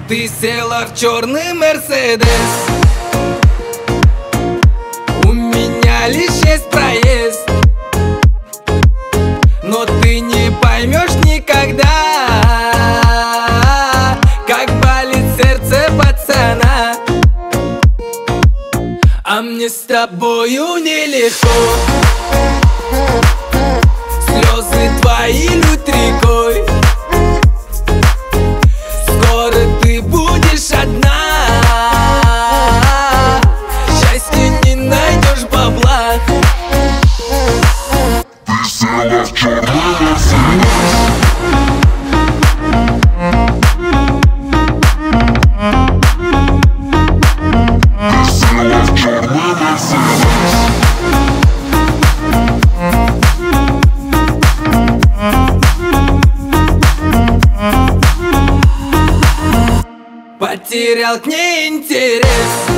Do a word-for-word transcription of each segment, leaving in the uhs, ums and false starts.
Ты села в черный Мерседес. У меня лишь есть проезд, но ты не поймешь никогда, как болит сердце пацана. А мне с тобою нелегко. Слезы твои льют рекой. Скоро ты будешь одна. Счастья не найдешь в баблах. Ты села в черный Мерседес. Ты села в черный Мерседес. Потерял к ней интерес,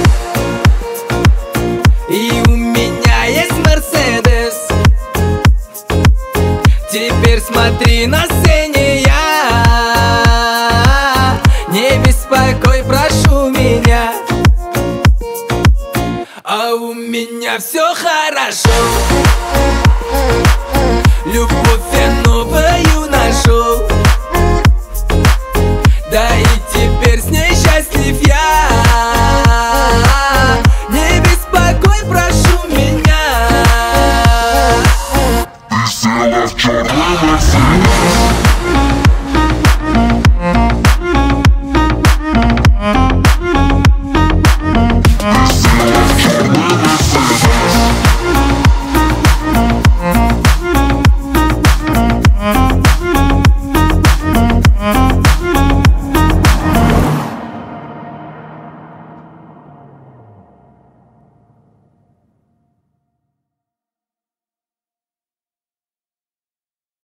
и у меня есть Мерседес. Теперь смотри на сцене я. Не беспокой, прошу меня. А у меня все хорошо. Любовь я новую нашел. Да и теперь с ней счастлив я. Не беспокой, прошу меня. Ты села в черный Мерседес.